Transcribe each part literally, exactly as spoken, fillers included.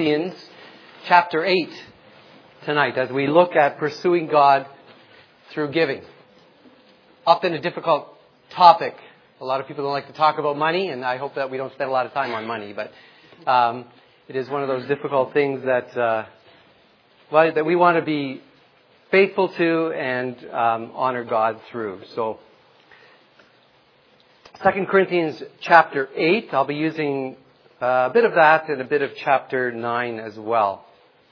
Corinthians chapter eight tonight as we look at pursuing God through giving. Often a difficult topic. A lot of people don't like to talk about money, and I hope that we don't spend a lot of time on money, but um, it is one of those difficult things that uh, well, that we want to be faithful to and um, honor God through. So, Second Corinthians chapter eight, I'll be using uh, a bit of that and a bit of chapter nine as well.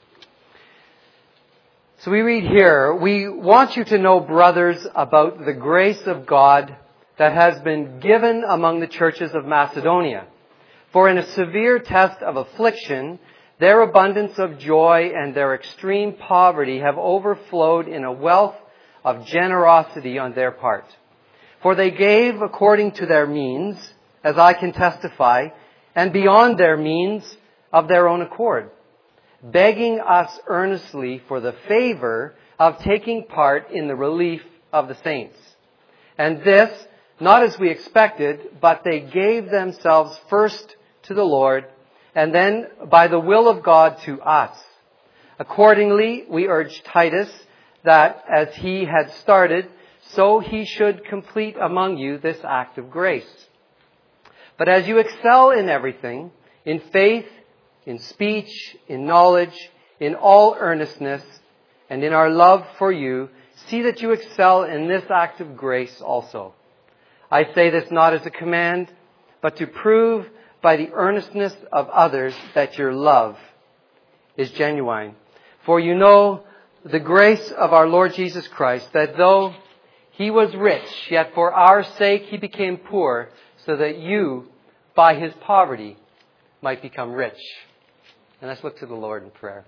So we read here, "We want you to know, brothers, about the grace of God that has been given among the churches of Macedonia. For in a severe test of affliction, their abundance of joy and their extreme poverty have overflowed in a wealth of generosity on their part. For they gave according to their means, as I can testify, and beyond their means of their own accord, begging us earnestly for the favor of taking part in the relief of the saints. And this, not as we expected, but they gave themselves first to the Lord, and then by the will of God to us. Accordingly, we urge Titus that as he had started, so he should complete among you this act of grace. But as you excel in everything, in faith, in speech, in knowledge, in all earnestness, and in our love for you, see that you excel in this act of grace also. I say this not as a command, but to prove by the earnestness of others that your love is genuine. For you know the grace of our Lord Jesus Christ, that though He was rich, yet for our sake He became poor, so that you, by His poverty, might become rich." And let's look to the Lord in prayer.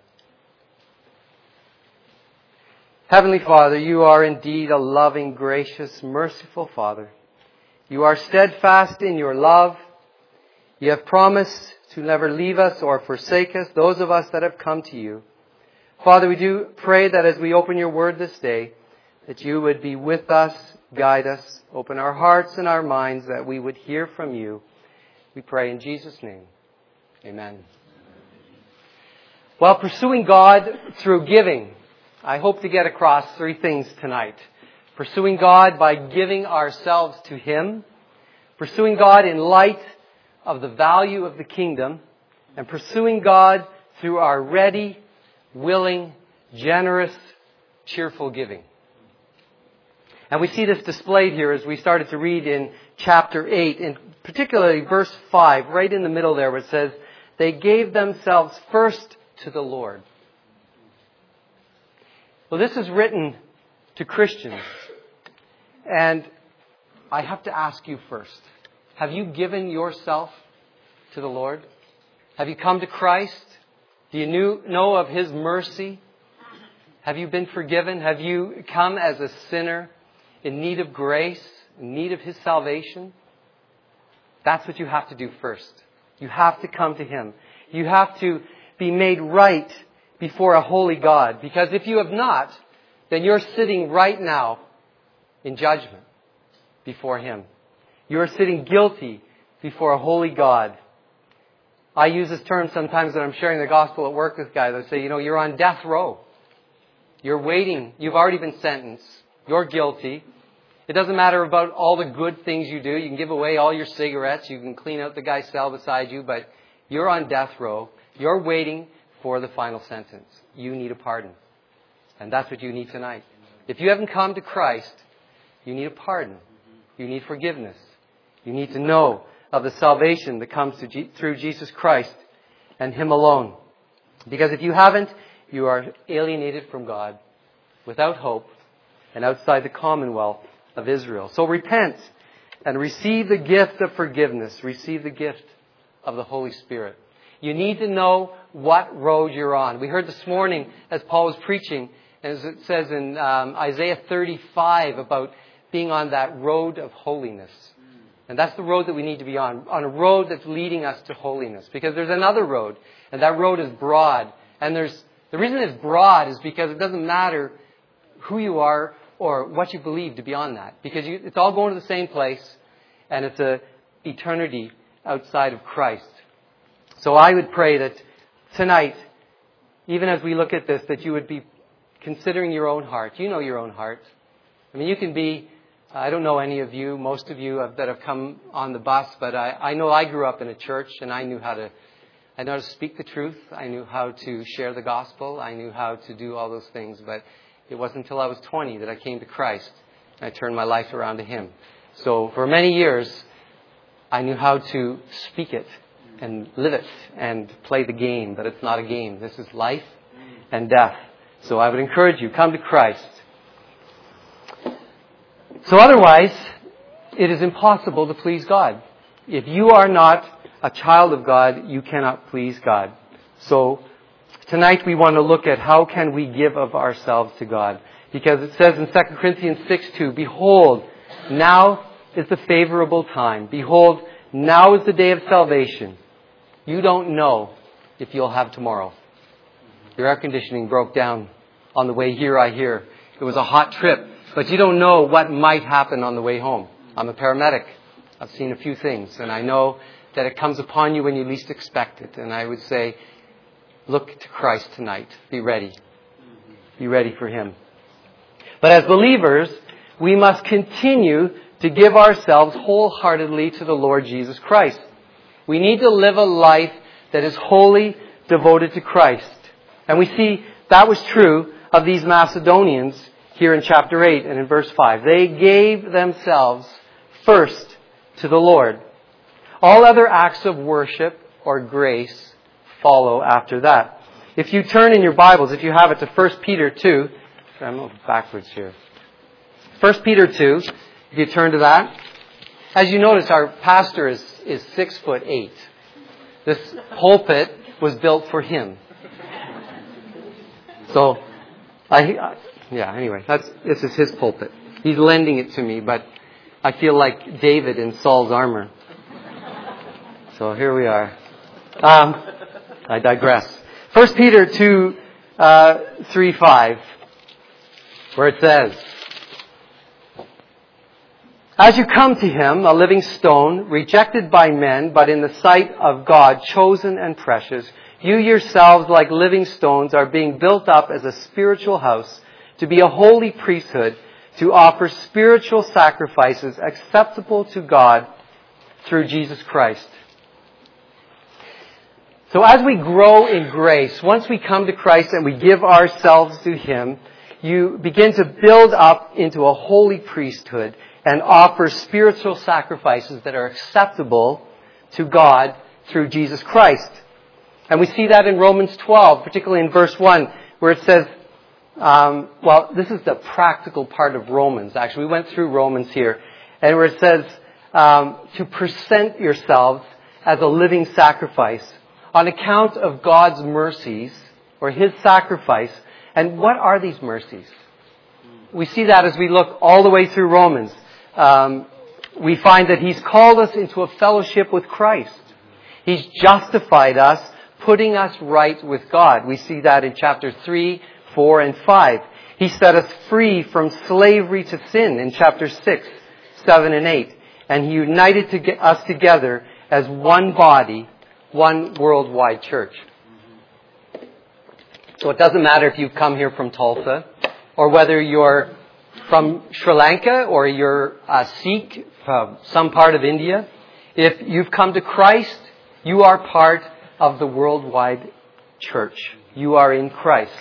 Heavenly Father, you are indeed a loving, gracious, merciful Father. You are steadfast in your love. You have promised to never leave us or forsake us, those of us that have come to you. Father, we do pray that as we open your word this day, that you would be with us, guide us, open our hearts and our minds, that we would hear from you. We pray in Jesus' name. Amen. While pursuing God through giving, I hope to get across three things tonight. Pursuing God by giving ourselves to Him, pursuing God in light of the value of the kingdom, and pursuing God through our ready, willing, generous, cheerful giving. And we see this displayed here as we started to read in chapter eight, and particularly verse five, right in the middle there, where it says, "They gave themselves first to the Lord." Well, this is written to Christians. And I have to ask you first, have you given yourself to the Lord? Have you come to Christ? Do you knew, know of His mercy? Have you been forgiven? Have you come as a sinner in need of grace, in need of His salvation? That's what you have to do first. You have to come to Him. You have to be made right before a holy God. Because if you have not, then you're sitting right now in judgment before Him. You're sitting guilty before a holy God. I use this term sometimes when I'm sharing the gospel at work with guys. I say, you know, you're on death row. You're waiting. You've already been sentenced. You're guilty. It doesn't matter about all the good things you do. You can give away all your cigarettes. You can clean out the guy's cell beside you. But you're on death row. You're waiting for the final sentence. You need a pardon. And that's what you need tonight. If you haven't come to Christ, you need a pardon. You need forgiveness. You need to know of the salvation that comes to G- through Jesus Christ and Him alone. Because if you haven't, you are alienated from God, without hope, and outside the commonwealth of Israel. So repent and receive the gift of forgiveness. Receive the gift of the Holy Spirit. You need to know what road you're on. We heard this morning as Paul was preaching, as it says in um, Isaiah thirty-five, about being on that road of holiness. And that's the road that we need to be on, on a road that's leading us to holiness. Because there's another road, and that road is broad. And there's the reason it's broad is because it doesn't matter who you are or what you believe to be on that. Because you, it's all going to the same place, and it's a eternity outside of Christ. So I would pray that tonight, even as we look at this, that you would be considering your own heart. You know your own heart. I mean, you can be, I don't know any of you, most of you that have come on the bus, but I, I know I grew up in a church and I knew how to, I knew how to speak the truth. I knew how to share the gospel. I knew how to do all those things, but it wasn't until I was twenty that I came to Christ and I turned my life around to Him. So for many years, I knew how to speak it and live it and play the game, but it's not a game. This is life and death. So I would encourage you, come to Christ. So otherwise, it is impossible to please God. If you are not a child of God, you cannot please God. So tonight we want to look at how can we give of ourselves to God. Because it says in Second Corinthians six two, behold, now is the favorable time. Behold, now is the day of salvation. You don't know if you'll have tomorrow. Your air conditioning broke down on the way here, I hear. It was a hot trip. But you don't know what might happen on the way home. I'm a paramedic. I've seen a few things. And I know that it comes upon you when you least expect it. And I would say, look to Christ tonight. Be ready. Be ready for Him. But as believers, we must continue to give ourselves wholeheartedly to the Lord Jesus Christ. We need to live a life that is wholly devoted to Christ. And we see that was true of these Macedonians here in chapter eight and in verse five. They gave themselves first to the Lord. All other acts of worship or grace follow after that. If you turn in your Bibles, if you have it, to First Peter two. Sorry, I'm a little backwards here. First Peter two, if you turn to that. As you notice, our pastor is, is six foot eight. This pulpit was built for him. So, I... Yeah, anyway, that's, this is his pulpit. He's lending it to me, but I feel like David in Saul's armor. So here we are. Um, I digress. First Peter two, uh, three, five, where it says, as you come to Him, a living stone, rejected by men, but in the sight of God, chosen and precious, you yourselves, like living stones, are being built up as a spiritual house, to be a holy priesthood, to offer spiritual sacrifices acceptable to God through Jesus Christ. So as we grow in grace, once we come to Christ and we give ourselves to Him, you begin to build up into a holy priesthood and offer spiritual sacrifices that are acceptable to God through Jesus Christ. And we see that in Romans twelve, particularly in verse one, where it says, Um, well, this is the practical part of Romans. Actually, we went through Romans here. And where it says um, to present yourselves as a living sacrifice on account of God's mercies or His sacrifice. And what are these mercies? We see that as we look all the way through Romans. Um, we find that He's called us into a fellowship with Christ. He's justified us, putting us right with God. We see that in chapter three, four and five. He set us free from slavery to sin in chapter six, seven and eight. And He united to get us together as one body, one worldwide church. So it doesn't matter if you've come here from Tulsa or whether you're from Sri Lanka or you're a Sikh from some part of India. If you've come to Christ, you are part of the worldwide church. You are in Christ.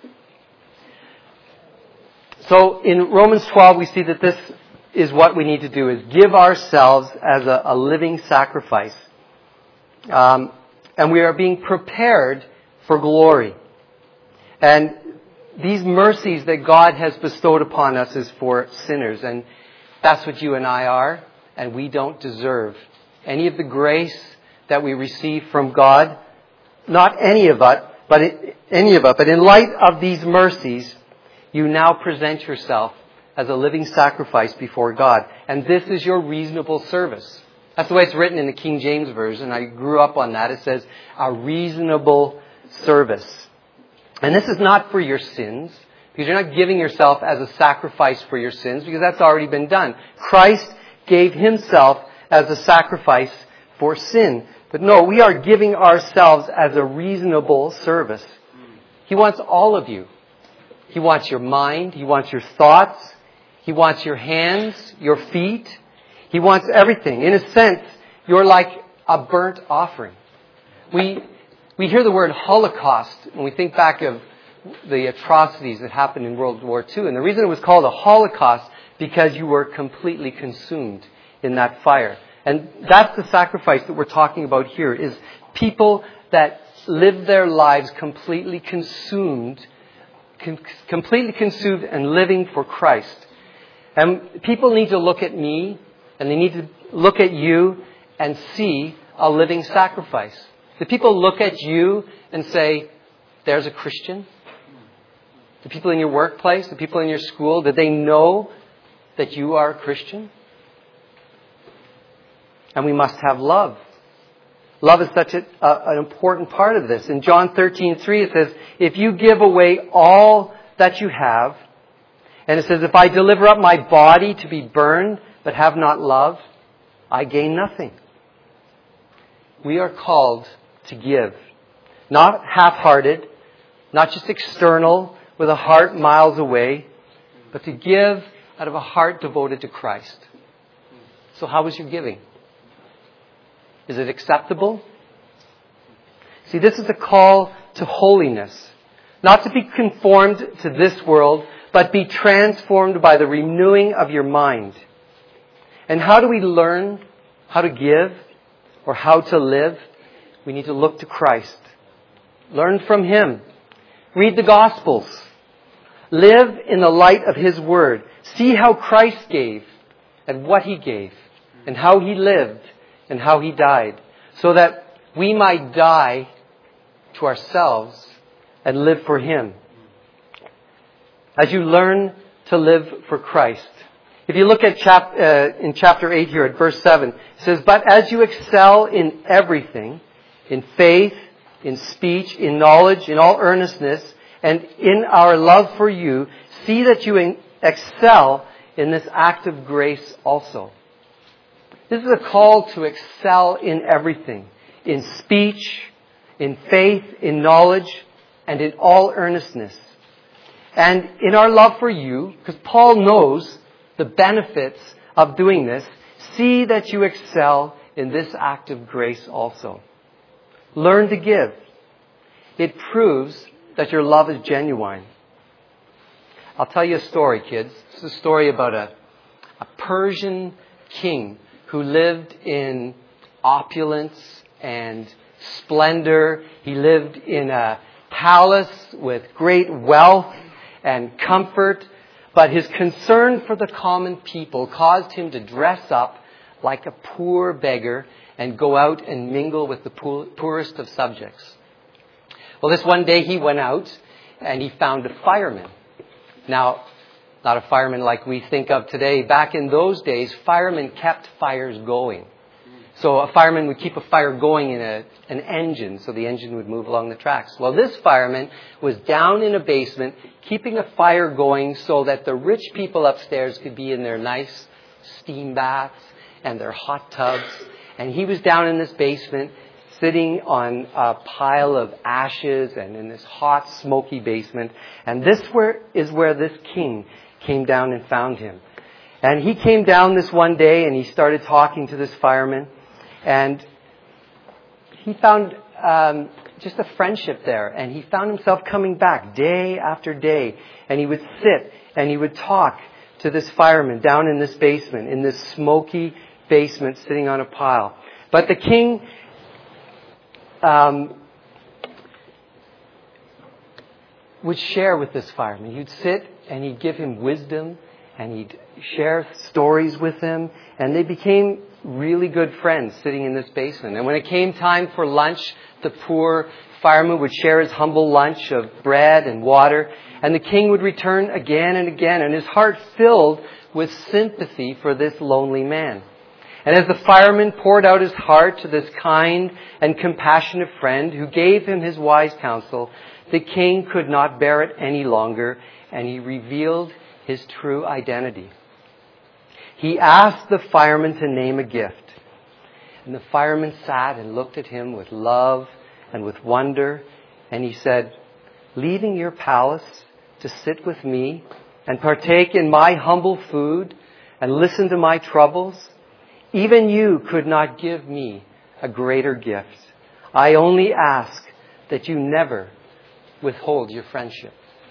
So in Romans twelve, we see that this is what we need to do, is give ourselves as a, a living sacrifice. Um, and we are being prepared for glory. And these mercies that God has bestowed upon us is for sinners. And that's what you and I are. And we don't deserve any of the grace that we receive from God. Not any of it, but it, any of it. But in light of these mercies, you now present yourself as a living sacrifice before God. And this is your reasonable service. That's the way it's written in the King James Version. I grew up on that. It says, a reasonable service. And this is not for your sins, because you're not giving yourself as a sacrifice for your sins, because that's already been done. Christ gave Himself as a sacrifice for sin. But no, we are giving ourselves as a reasonable service. He wants all of you. He wants your mind. He wants your thoughts. He wants your hands, your feet. He wants everything. In a sense, you're like a burnt offering. We we hear the word Holocaust when we think back of the atrocities that happened in World War Two. And the reason it was called a Holocaust, because you were completely consumed in that fire. And that's the sacrifice that we're talking about here, is people that live their lives completely consumed, com- completely consumed and living for Christ. And people need to look at me, and they need to look at you and see a living sacrifice. Do people look at you and say, there's a Christian? The people in your workplace, the people in your school, do they know that you are a Christian? And we must have love. Love is such a, a, an important part of this. In John thirteen three it says, if you give away all that you have, and it says, if I deliver up my body to be burned, but have not love, I gain nothing. We are called to give. Not half-hearted, not just external, with a heart miles away, but to give out of a heart devoted to Christ. So how was your giving? Is it acceptable? See, this is a call to holiness. Not to be conformed to this world, but be transformed by the renewing of your mind. And how do we learn how to give or how to live? We need to look to Christ. Learn from Him. Read the Gospels. Live in the light of His Word. See how Christ gave and what He gave and how He lived and how He died, so that we might die to ourselves and live for Him. As you learn to live for Christ. If you look at chap, uh, in chapter eight here at verse seven, it says, but as you excel in everything, in faith, in speech, in knowledge, in all earnestness, and in our love for you, see that you excel in this act of grace also. This is a call to excel in everything. In speech, in faith, in knowledge, and in all earnestness. And in our love for you, because Paul knows the benefits of doing this, see that you excel in this act of grace also. Learn to give. It proves that your love is genuine. I'll tell you a story, kids. It's a story about a, a Persian king who lived in opulence and splendor. He lived in a palace with great wealth and comfort, but his concern for the common people caused him to dress up like a poor beggar and go out and mingle with the poorest of subjects. Well, this one day he went out and he found a fireman. Now, not a fireman like we think of today. Back in those days, firemen kept fires going. So a fireman would keep a fire going in a, an engine, so the engine would move along the tracks. Well, this fireman was down in a basement, keeping a fire going so that the rich people upstairs could be in their nice steam baths and their hot tubs. And he was down in this basement, sitting on a pile of ashes and in this hot, smoky basement. And this where, is where this king came down and found him. And he came down this one day and he started talking to this fireman. And he found um, just a friendship there. And he found himself coming back day after day. And he would sit and he would talk to this fireman down in this basement, in this smoky basement sitting on a pile. But the king um, would share with this fireman. He'd sit and he'd give him wisdom and he'd share stories with him. And they became really good friends sitting in this basement. And when it came time for lunch, the poor fireman would share his humble lunch of bread and water. And the king would return again and again, and his heart filled with sympathy for this lonely man. And as the fireman poured out his heart to this kind and compassionate friend who gave him his wise counsel, the king could not bear it any longer, and he revealed his true identity. He asked the fireman to name a gift. And the fireman sat and looked at him with love and with wonder. And he said, leaving your palace to sit with me and partake in my humble food and listen to my troubles, even you could not give me a greater gift. I only ask that you never withhold your friendship.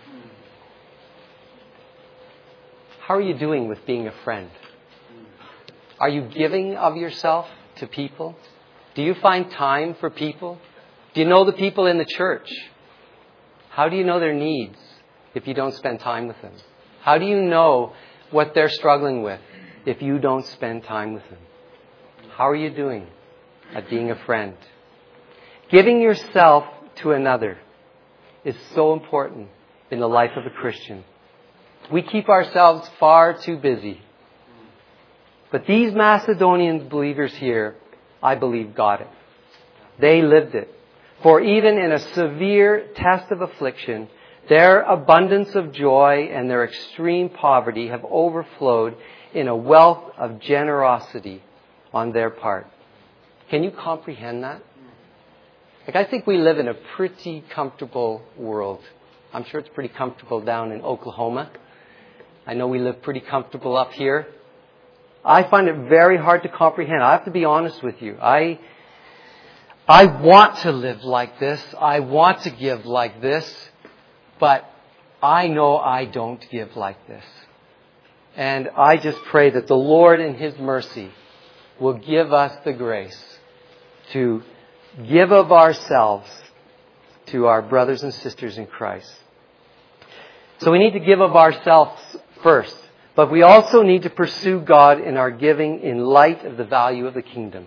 How are you doing with being a friend? Are you giving of yourself to people? Do you find time for people? Do you know the people in the church? How do you know their needs if you don't spend time with them? How do you know what they're struggling with if you don't spend time with them? How are you doing at being a friend? Giving yourself to another is so important in the life of a Christian. We keep ourselves far too busy. But these Macedonian believers here, I believe, got it. They lived it. For even in a severe test of affliction, their abundance of joy and their extreme poverty have overflowed in a wealth of generosity on their part. Can you comprehend that? Like, I think we live in a pretty comfortable world. I'm sure it's pretty comfortable down in Oklahoma. I know we live pretty comfortable up here. I find it very hard to comprehend. I have to be honest with you. I, I want to live like this. I want to give like this. But I know I don't give like this. And I just pray that the Lord in His mercy will give us the grace to give of ourselves to our brothers and sisters in Christ. So we need to give of ourselves first. But we also need to pursue God in our giving in light of the value of the kingdom.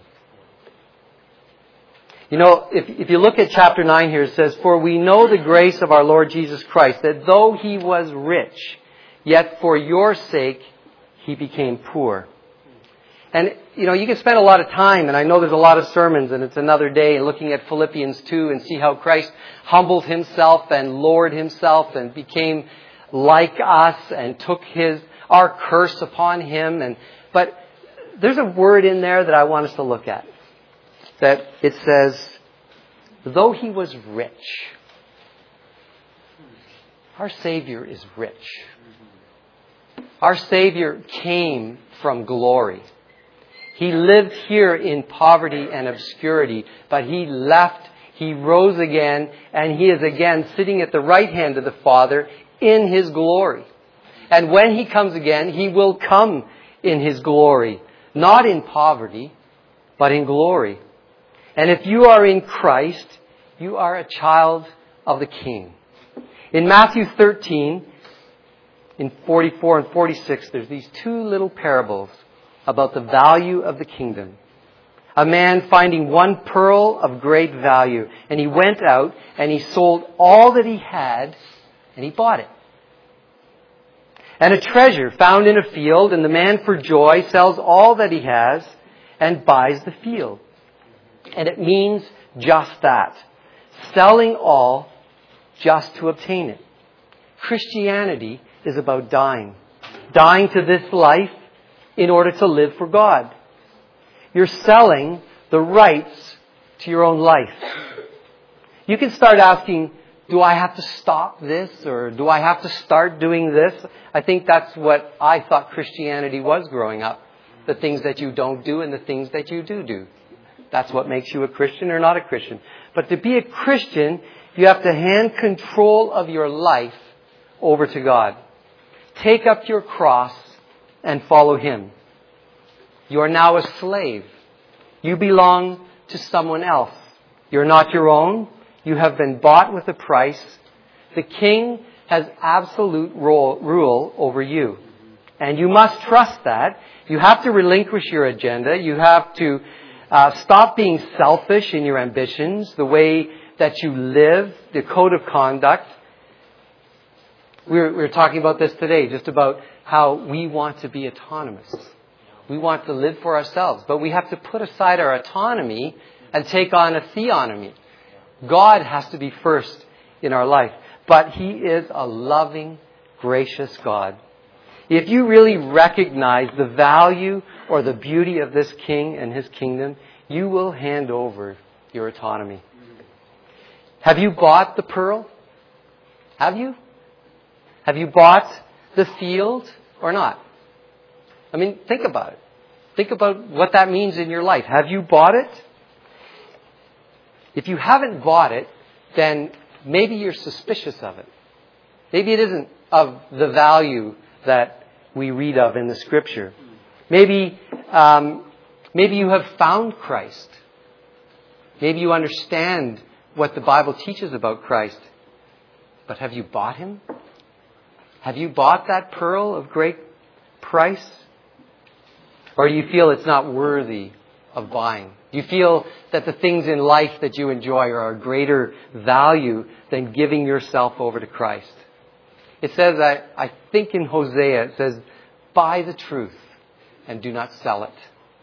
You know, if, if you look at chapter nine here, it says, for we know the grace of our Lord Jesus Christ, that though He was rich, yet for your sake He became poor. And, you know, you can spend a lot of time, and I know there's a lot of sermons, and it's another day, looking at Philippians two and see how Christ humbled Himself and lowered Himself and became like us and took His our curse upon Him. And but there's a word in there that I want us to look at. That it says, though He was rich. Our Savior is rich. Our Savior came from glory. He lived here in poverty and obscurity, but He left, He rose again, and He is again sitting at the right hand of the Father in His glory. And when He comes again, He will come in His glory. Not in poverty, but in glory. And if you are in Christ, you are a child of the King. In Matthew thirteen, in forty-four and forty-six, there's these two little parables about the value of the kingdom. A man finding one pearl of great value, and he went out and he sold all that he had and he bought it. And a treasure found in a field, and the man for joy sells all that he has and buys the field. And it means just that. Selling all just to obtain it. Christianity is about dying. Dying to this life in order to live for God. You're selling the rights to your own life. You can start asking, do I have to stop this? Or do I have to start doing this? I think that's what I thought Christianity was growing up. The things that you don't do and the things that you do do. That's what makes you a Christian or not a Christian. But to be a Christian, you have to hand control of your life over to God. Take up your cross and follow Him. You are now a slave. You belong to someone else. You're not your own. You have been bought with a price. The King has absolute rule over you. And you must trust that. You have to relinquish your agenda. You have to uh, stop being selfish in your ambitions, the way that you live, the code of conduct. We were, we were talking about this today, just about how we want to be autonomous. We want to live for ourselves, but we have to put aside our autonomy and take on a theonomy. God has to be first in our life, but He is a loving, gracious God. If you really recognize the value or the beauty of this King and His kingdom, you will hand over your autonomy. Have you bought the pearl? Have you? Have you bought the field or not? I mean, think about it. Think about what that means in your life. Have you bought it? If you haven't bought it, then maybe you're suspicious of it. Maybe it isn't of the value that we read of in the Scripture. Maybe, um, maybe you have found Christ. Maybe you understand what the Bible teaches about Christ. But have you bought Him? Have you bought that pearl of great price? Or do you feel it's not worthy of buying? Do you feel that the things in life that you enjoy are of greater value than giving yourself over to Christ? It says, I, I think in Hosea, it says, buy the truth and do not sell it.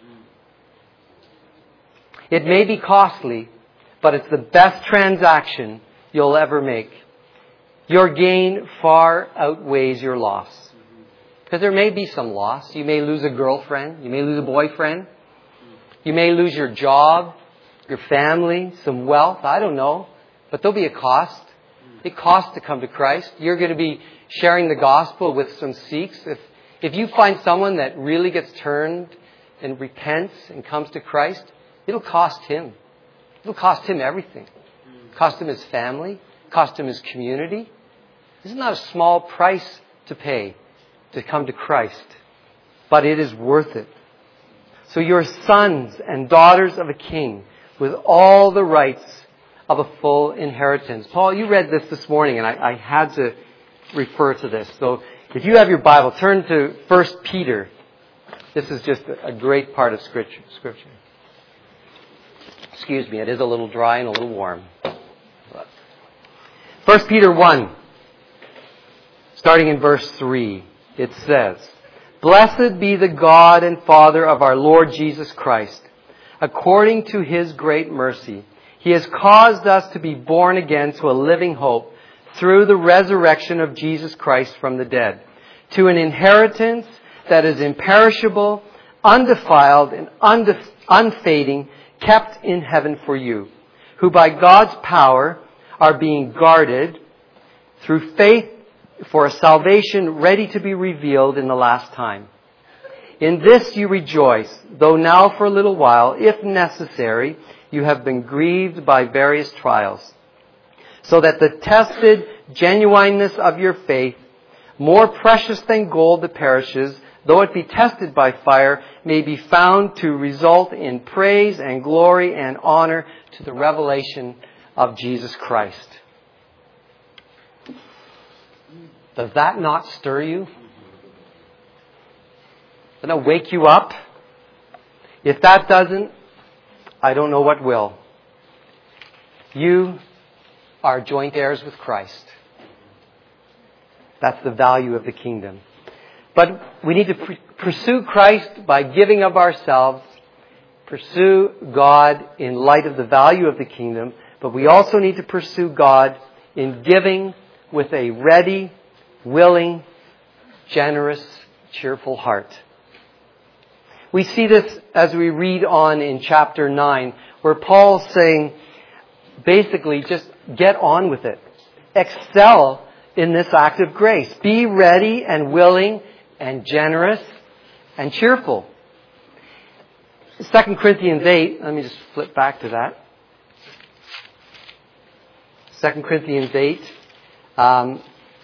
It may be costly, but it's the best transaction you'll ever make. Your gain far outweighs your loss. Because there may be some loss. You may lose a girlfriend. You may lose a boyfriend. You may lose your job, your family, some wealth. I don't know. But there'll be a cost. It costs to come to Christ. You're going to be sharing the gospel with some Sikhs. If, if you find someone that really gets turned and repents and comes to Christ, it'll cost him. It'll cost him everything. Cost him his family. Cost him his community. This is not a small price to pay to come to Christ. But it is worth it. So you're sons and daughters of a king with all the rights of a full inheritance. Paul, you read this this morning, and I, I had to refer to this. So if you have your Bible, turn to First Peter. This is just a great part of Scripture. Scripture. Excuse me, it is a little dry and a little warm. First Peter one, starting in verse three, it says, Blessed be the God and Father of our Lord Jesus Christ. According to His great mercy, He has caused us to be born again to a living hope through the resurrection of Jesus Christ from the dead, to an inheritance that is imperishable, undefiled, and undef- unfading, kept in heaven for you, who by God's power are being guarded through faith for a salvation ready to be revealed in the last time. In this you rejoice, though now for a little while, if necessary, you have been grieved by various trials, so that the tested genuineness of your faith, more precious than gold that perishes, though it be tested by fire, may be found to result in praise and glory and honor to the revelation of Jesus Christ. Does that not stir you? Does that wake you up? If that doesn't, I don't know what will. You are joint heirs with Christ. That's the value of the kingdom. But we need to pr- pursue Christ by giving of ourselves, pursue God in light of the value of the kingdom, but we also need to pursue God in giving with a ready, willing, generous, cheerful heart. We see this as we read on in chapter nine, where Paul's saying, basically, just get on with it. Excel in this act of grace. Be ready and willing and generous and cheerful. Second Corinthians eight, let me just flip back to that. Second Corinthians eight. Um,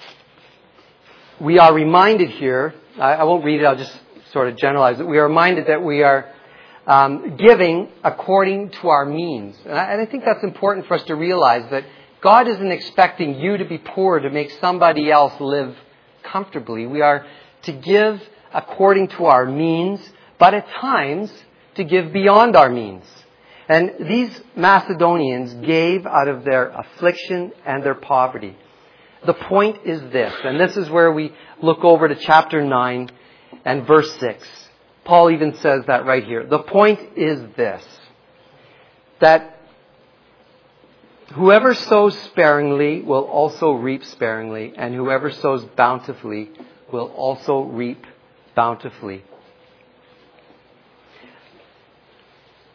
we are reminded here, I, I won't read it, I'll just sort of generalize it. We are reminded that we are um, giving according to our means. And I, and I think that's important for us to realize that God isn't expecting you to be poor to make somebody else live comfortably. We are to give according to our means, but at times to give beyond our means. And these Macedonians gave out of their affliction and their poverty. The point is this, and this is where we look over to chapter nine and verse six. Paul even says that right here. The point is this, that whoever sows sparingly will also reap sparingly, and whoever sows bountifully will also reap bountifully.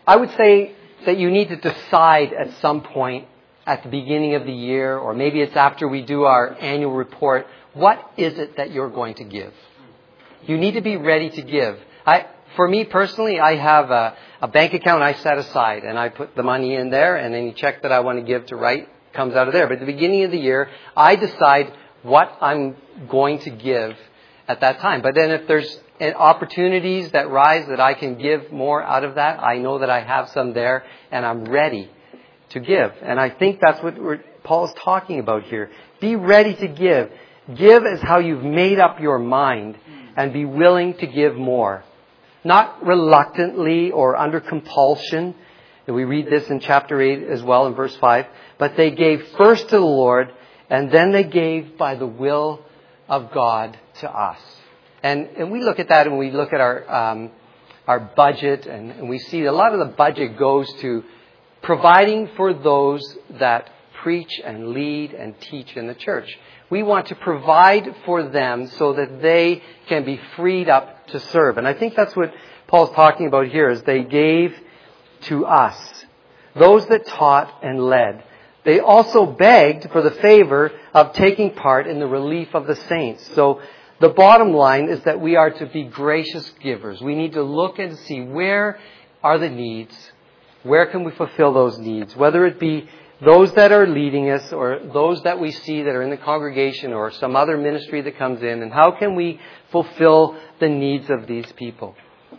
I would say that you need to decide at some point at the beginning of the year, or maybe it's after we do our annual report, what is it that you're going to give? You need to be ready to give. I, for me personally, I have a, a bank account I set aside, and I put the money in there, and any check that I want to give to write comes out of there. But at the beginning of the year, I decide what I'm going to give at that time. But then if there's opportunities that rise that I can give more out of that, I know that I have some there, and I'm ready to give. And I think that's what we're, Paul's talking about here. Be ready to give. Give as how you've made up your mind, and be willing to give more. Not reluctantly or under compulsion. And we read this in chapter eight as well in verse five. But they gave first to the Lord, and then they gave by the will of God to us. And and we look at that, and we look at our um, our budget, and, and we see a lot of the budget goes to providing for those that preach and lead and teach in the church. We want to provide for them so that they can be freed up to serve. And I think that's what Paul's talking about here, is they gave to us, those that taught and led. They also begged for the favor of taking part in the relief of the saints. So the bottom line is that we are to be gracious givers. We need to look and see where are the needs, where can we fulfill those needs, whether it be those that are leading us or those that we see that are in the congregation or some other ministry that comes in, and how can we fulfill the needs of these people.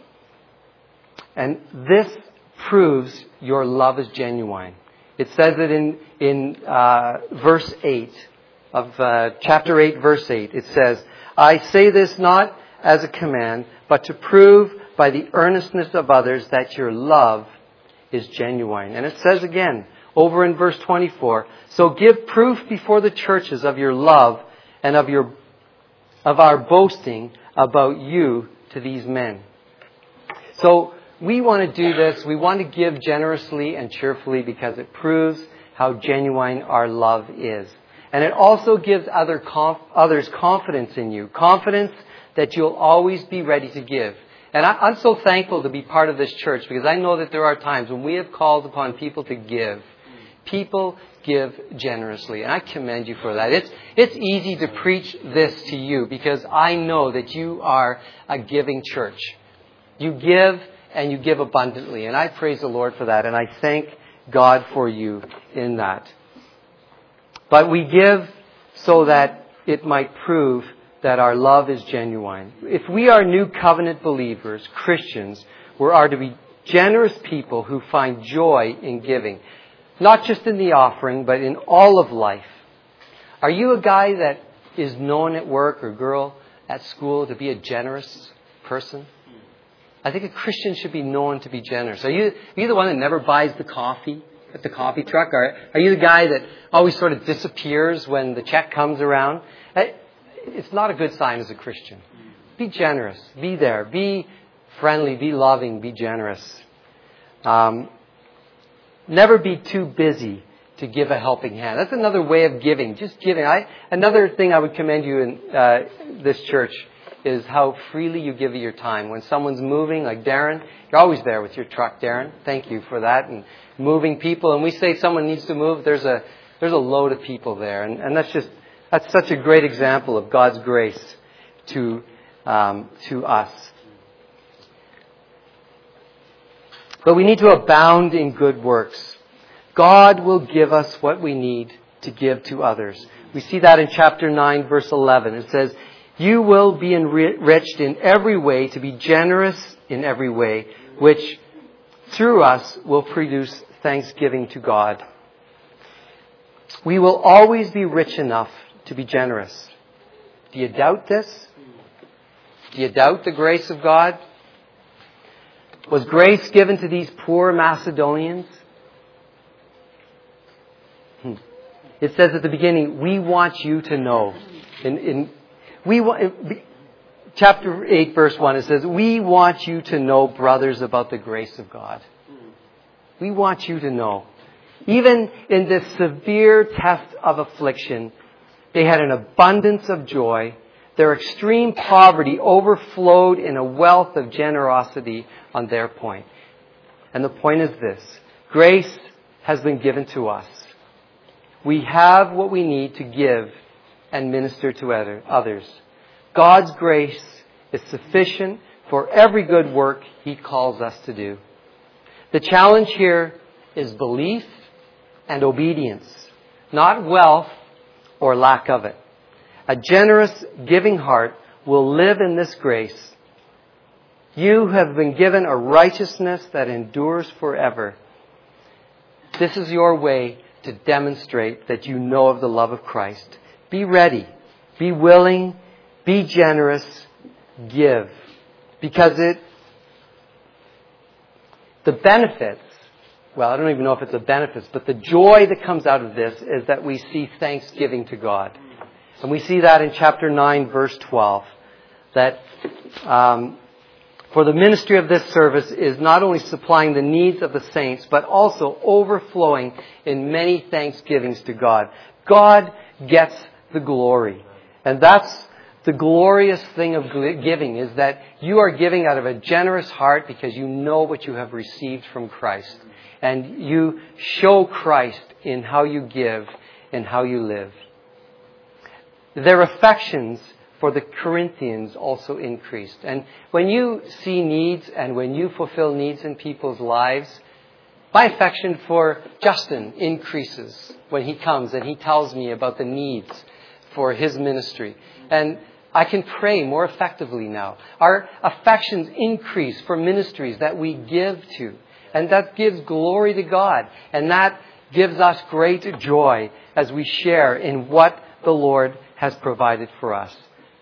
And this proves your love is genuine. It says it in, in uh, verse eight of uh, chapter eight, verse eight. It says, I say this not as a command, but to prove by the earnestness of others that your love is genuine. And it says again, over in verse twenty-four, so give proof before the churches of your love and of your of our boasting about you to these men. So we want to do this. We want to give generously and cheerfully because it proves how genuine our love is. And it also gives other conf- others confidence in you. Confidence that you'll always be ready to give. And I, I'm so thankful to be part of this church because I know that there are times when we have called upon people to give. People give generously. And I commend you for that. It's, it's easy to preach this to you because I know that you are a giving church. You give and you give abundantly. And I praise the Lord for that. And I thank God for you in that. But we give so that it might prove that our love is genuine. If we are new covenant believers, Christians, we are to be generous people who find joy in giving. Not just in the offering, but in all of life. Are you a guy that is known at work or girl at school to be a generous person? I think a Christian should be known to be generous. Are you, are you the one that never buys the coffee at the coffee truck? Or are you the guy that always sort of disappears when the check comes around? It's not a good sign as a Christian. Be generous. Be there. Be friendly. Be loving. Be generous. Um, never be too busy to give a helping hand. That's another way of giving. Just giving. I, another thing I would commend you in uh, this church is how freely you give your time. When someone's moving, like Darren, you're always there with your truck, Darren. Thank you for that. And moving people. And we say someone needs to move, there's a there's a load of people there. And, and that's just that's such a great example of God's grace to um, to us. But we need to abound in good works. God will give us what we need to give to others. We see that in chapter nine, verse eleven. It says, you will be enriched in every way to be generous in every way, which through us will produce thanksgiving to God. We will always be rich enough to be generous. Do you doubt this? Do you doubt the grace of God? Was grace given to these poor Macedonians? Hmm. It says at the beginning, we want you to know. In, in we want, chapter eight, verse one, it says, we want you to know, brothers, about the grace of God. We want you to know. Even in this severe test of affliction, they had an abundance of joy. Their extreme poverty overflowed in a wealth of generosity on their point. And the point is this. Grace has been given to us. We have what we need to give and minister to other, others. God's grace is sufficient for every good work He calls us to do. The challenge here is belief and obedience, not wealth or lack of it. A generous, giving heart will live in this grace. You have been given a righteousness that endures forever. This is your way to demonstrate that you know of the love of Christ. Be ready. Be willing. Be generous. Give. Because it, the benefits, well, I don't even know if it's the benefits, but the joy that comes out of this is that we see thanksgiving to God. And we see that in chapter nine, verse twelve, that um, for the ministry of this service is not only supplying the needs of the saints, but also overflowing in many thanksgivings to God. God gets the glory. And that's the glorious thing of giving, is that you are giving out of a generous heart because you know what you have received from Christ. And you show Christ in how you give and how you live. Their affections for the Corinthians also increased. And when you see needs and when you fulfill needs in people's lives, my affection for Justin increases when he comes and he tells me about the needs for his ministry. And I can pray more effectively now. Our affections increase for ministries that we give to. And that gives glory to God. And that gives us great joy as we share in what the Lord has provided for us.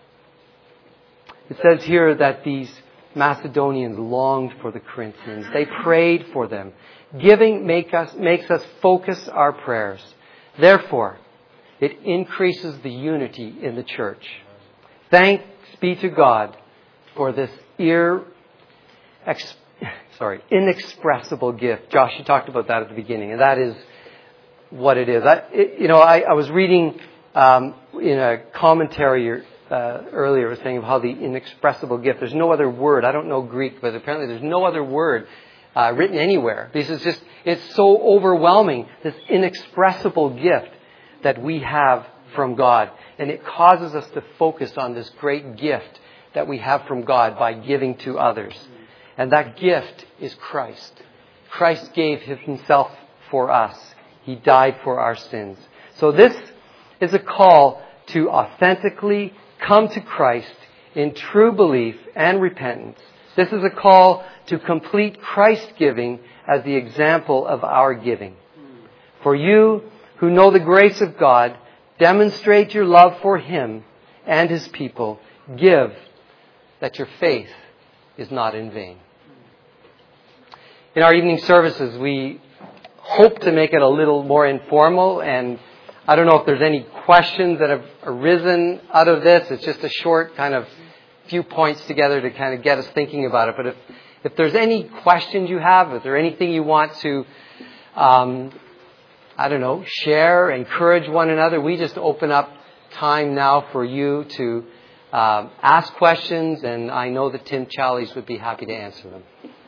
It says here that these Macedonians longed for the Corinthians. They prayed for them. Giving make us, makes us focus our prayers. Therefore, it increases the unity in the church. Thanks be to God for this ir, ex, sorry, inexpressible gift. Josh, you talked about that at the beginning, and that is what it is. I, it, you know, I, I was reading um, in a commentary uh, earlier, it was saying of how the inexpressible gift. There's no other word. I don't know Greek, but apparently there's no other word uh, written anywhere. This is just, it's so overwhelming, this inexpressible gift that we have from God. And it causes us to focus on this great gift that we have from God by giving to others. And that gift is Christ. Christ gave Himself for us. He died for our sins. So this is a call to authentically come to Christ in true belief and repentance. This is a call to complete Christ giving as the example of our giving. For you who know the grace of God, demonstrate your love for Him and His people. Give, that your faith is not in vain. In our evening services, we hope to make it a little more informal, and I don't know if there's any questions that have arisen out of this. It's just a short kind of few points together to kind of get us thinking about it. But if, if there's any questions you have, if there's anything you want to, um, I don't know, share, encourage one another, we just open up time now for you to um, ask questions, and I know that Tim Challies would be happy to answer them.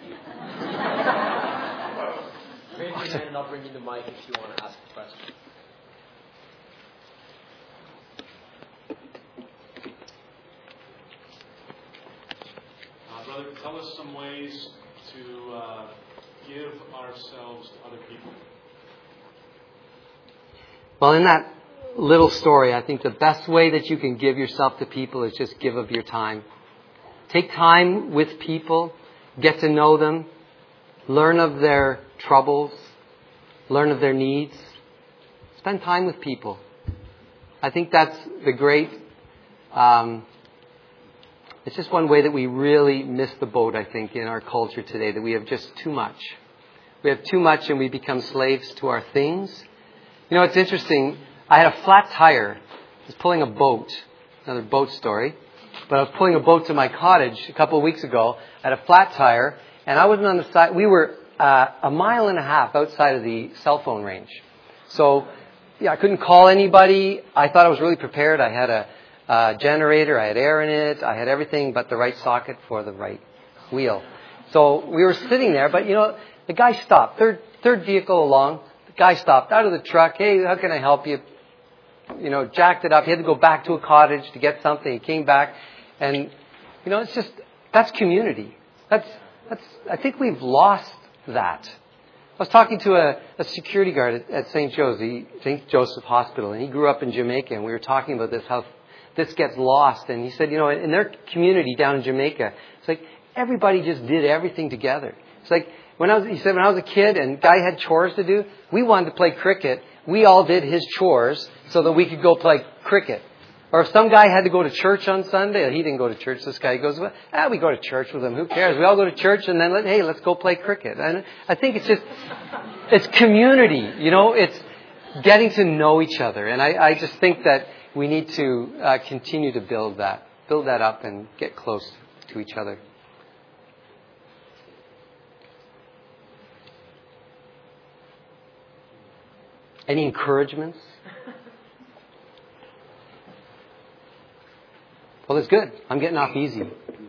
Raise your hand and I'll bring you the mic if you want to ask a question. Uh, brother, tell us some ways to uh, give ourselves to other people. Well, in that little story, I think the best way that you can give yourself to people is just give of your time. Take time with people, get to know them, learn of their troubles, learn of their needs. Spend time with people. I think that's the great, um, it's just one way that we really miss the boat, I think, in our culture today, that we have just too much. We have too much and we become slaves to our things. You know, it's interesting. I had a flat tire. I was pulling a boat, another boat story, but I was pulling a boat to my cottage a couple of weeks ago. I had a flat tire, and I wasn't on the side. We were uh, a mile and a half outside of the cell phone range. So, yeah, I couldn't call anybody. I thought I was really prepared. I had a uh, generator. I had air in it. I had everything but the right socket for the right wheel. So we were sitting there, but, you know, The guy stopped. Third, third vehicle along. The guy stopped out of the truck. Hey, how can I help you? You know, jacked it up. He had to go back to a cottage to get something. He came back. And, you know, it's just, that's community. That's, that's, I think we've lost that. I was talking to a, a security guard at, at Saint Joseph, Saint Joseph Hospital, and he grew up in Jamaica, and we were talking about this, how this gets lost. And he said, you know, in their community down in Jamaica, it's like everybody just did everything together. It's like, when I was, he said, when I was a kid and guy had chores to do, we wanted to play cricket. We all did his chores so that we could go play cricket. Or if some guy had to go to church on Sunday, he didn't go to church. This guy goes, well, ah, we go to church with him. Who cares? We all go to church and then, let, hey, let's go play cricket. And I think it's just, it's community. You know, it's getting to know each other. And I, I just think that we need to uh, continue to build that, build that up and get close to each other. Any encouragements? Well, it's good. I'm getting off easy.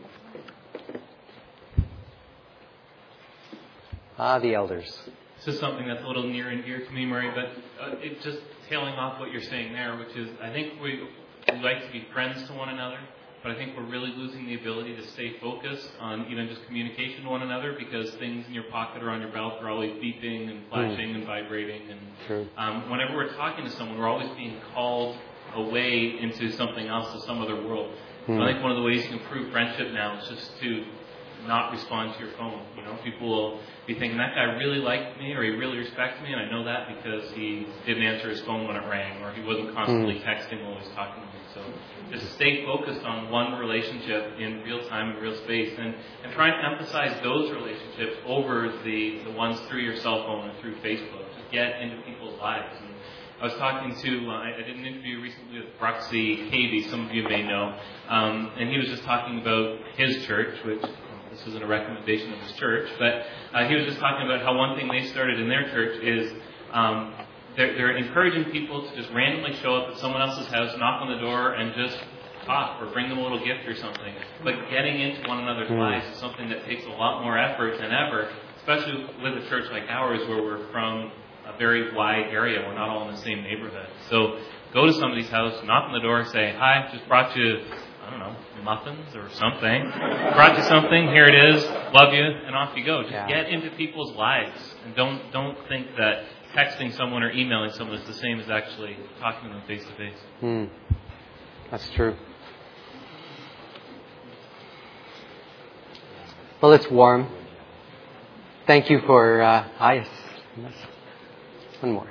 Ah, the elders. This is something that's a little near and dear to me, Murray, but uh, it just tailing off what you're saying there, which is I think we, we like to be friends to one another, but I think we're really losing the ability to stay focused on even just communication to one another because things in your pocket or on your belt are always beeping and flashing mm. and vibrating. And True. Um, whenever we're talking to someone, we're always being called away into something else, to some other world. Mm. So I think one of the ways you can improve friendship now is just to not respond to your phone. You know, people will be thinking, that guy really liked me or he really respects me, and I know that because he didn't answer his phone when it rang or he wasn't constantly mm. texting while he was talking to me. So just stay focused on one relationship in real time and real space and, and try and emphasize those relationships over the, the ones through your cell phone and through Facebook. Just get into people's lives. And I was talking to, uh, I did an interview recently with Bruxy Cavey, some of you may know, um, and he was just talking about his church, which this isn't a recommendation of his church, but uh, he was just talking about how one thing they started in their church is um, they're, they're encouraging people to just randomly show up at someone else's house, knock on the door, and just talk or bring them a little gift or something. But getting into one another's mm. lives is something that takes a lot more effort than ever, especially with a church like ours where we're from a very wide area. We're not all in the same neighborhood. So go to somebody's house, knock on the door, say, hi, just brought you, I don't know, muffins or something. Brought you something, here it is, love you, and off you go. Just yeah. get into people's lives. And don't don't think that texting someone or emailing someone is the same as actually talking to them face to face. Mm. That's true. Well, it's warm. Thank you for, uh, hi. One more.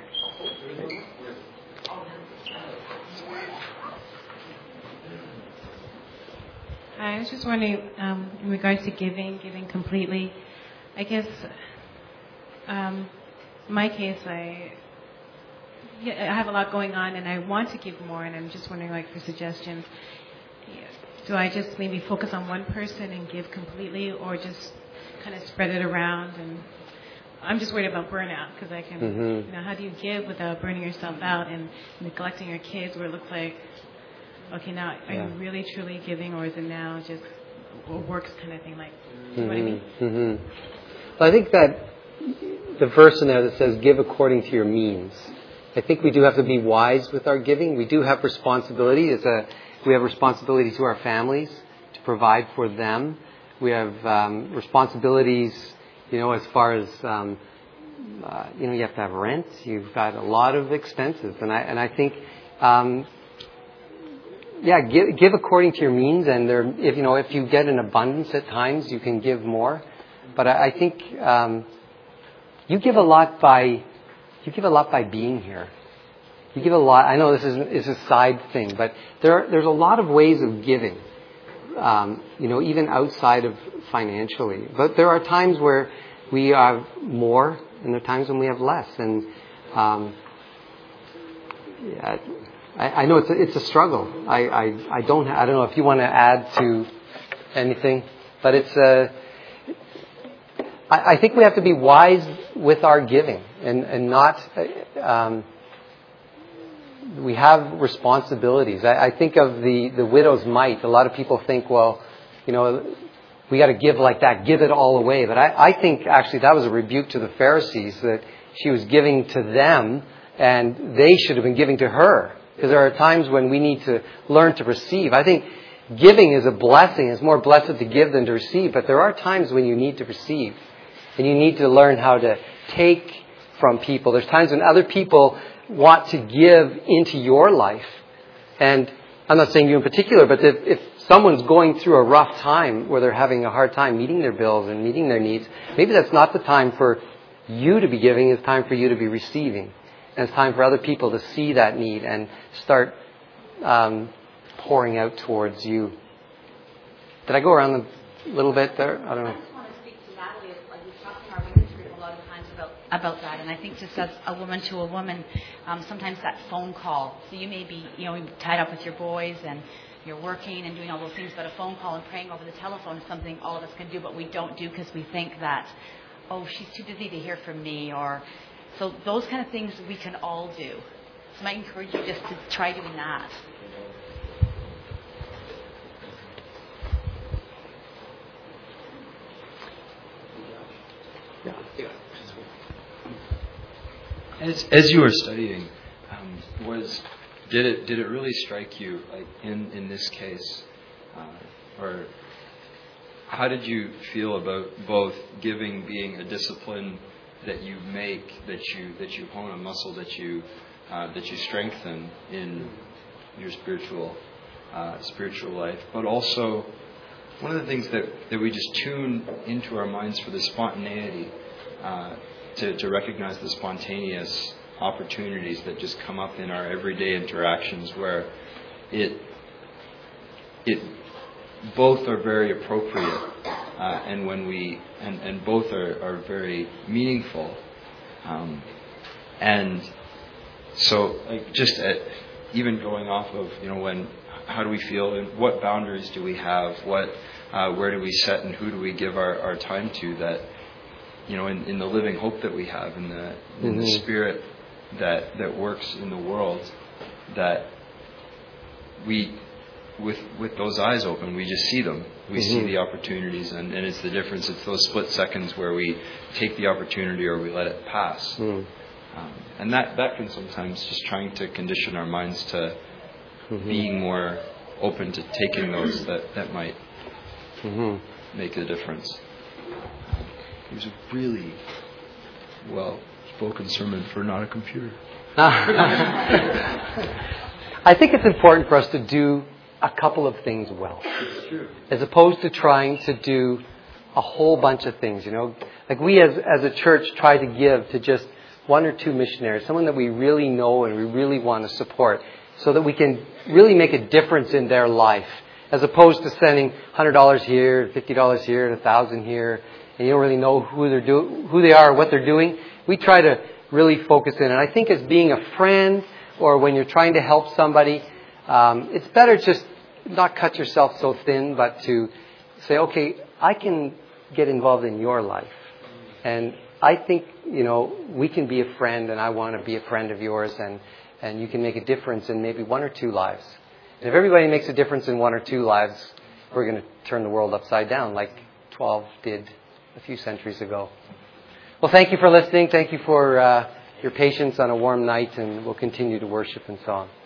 I was just wondering, um, in regards to giving, giving completely, I guess, um, in my case, I, yeah, I have a lot going on and I want to give more, and I'm just wondering, like, for suggestions. Do I just maybe focus on one person and give completely, or just kind of spread it around? And I'm just worried about burnout, because I can, mm-hmm. you know, how do you give without burning yourself out and neglecting your kids, where it looks like, okay, now are yeah. you really truly giving, or is it now just a works kind of thing? Like, you know what I mean? Mm-hmm. Well, I think that the verse in there that says, give according to your means. I think we do have to be wise with our giving. We do have responsibility. As a, we have responsibility to our families to provide for them. We have um, responsibilities, you know, as far as, um, uh, you know, you have to have rent. You've got a lot of expenses. And I, and I think, um, yeah, give, give according to your means. And there, if, you know, if you get an abundance at times, you can give more. But I, I think um, you give a lot by, you give a lot by being here. You give a lot. I know this is, is a side thing, but there, there's a lot of ways of giving. Um, you know, even outside of financially. But there are times where we have more, and there are times when we have less. And um, yeah, I, I know it's a, it's a struggle. I, I, I don't I don't know if you want to add to anything, but it's a. I, I think we have to be wise with our giving, and and not. Um, we have responsibilities. I, I think of the, the widow's mite. A lot of people think, well, you know, we got to give like that, give it all away. But I, I think actually that was a rebuke to the Pharisees, that she was giving to them and they should have been giving to her. Because there are times when we need to learn to receive. I think giving is a blessing. It's more blessed to give than to receive. But there are times when you need to receive. And you need to learn how to take from people. There's times when other people want to give into your life. And I'm not saying you in particular, but if, if someone's going through a rough time where they're having a hard time meeting their bills and meeting their needs, maybe that's not the time for you to be giving. It's time for you to be receiving. And it's time for other people to see that need and start um, pouring out towards you. Did I go around a little bit there? I don't know. I just want to speak to Natalie. Like we've talked in our women's group a lot of times about, about that. And I think just as a woman to a woman, um, sometimes that phone call. So you may be, you know, tied up with your boys and you're working and doing all those things, but a phone call and praying over the telephone is something all of us can do, but we don't do because we think that, oh, she's too busy to hear from me, or... So those kind of things we can all do. So I might encourage you just to try doing that. As as you were studying, um, was did it did it really strike you, like in, in this case, uh, or how did you feel about both giving being a discipline that you make, that you that you hone a muscle, that you uh, that you strengthen in your spiritual uh, spiritual life, but also one of the things that, that we just tune into our minds for the spontaneity, uh, to, to recognize the spontaneous opportunities that just come up in our everyday interactions, where it it both are very appropriate, uh, and when we and, and both are, are very meaningful, um, and so like just at, even going off of, you know, when how do we feel and what boundaries do we have, what uh, where do we set and who do we give our, our time to, that, you know, in, in the living hope that we have, in the in mm-hmm. the spirit that that works in the world, that we with with those eyes open, we just see them. We mm-hmm. see the opportunities, and, and it's the difference. It's those split seconds where we take the opportunity or we let it pass. Mm. Um, and that, that can sometimes just trying to condition our minds to mm-hmm. being more open to taking those that, that might mm-hmm. make a difference. Um, it was a really well-spoken sermon for not a computer. I think it's important for us to do a couple of things well, as opposed to trying to do a whole bunch of things. You know, like we as as a church try to give to just one or two missionaries, someone that we really know and we really want to support, so that we can really make a difference in their life, as opposed to sending one hundred dollars here, fifty dollars here, one thousand dollars here, and you don't really know who they're do who they are, or what they're doing. We try to really focus in, and I think as being a friend, or when you're trying to help somebody, um, it's better just not cut yourself so thin, but to say, okay, I can get involved in your life. And I think, you know, we can be a friend, and I want to be a friend of yours, and, and you can make a difference in maybe one or two lives. And if everybody makes a difference in one or two lives, we're going to turn the world upside down like twelve did a few centuries ago. Well, thank you for listening. Thank you for uh, your patience on a warm night, and we'll continue to worship and so on.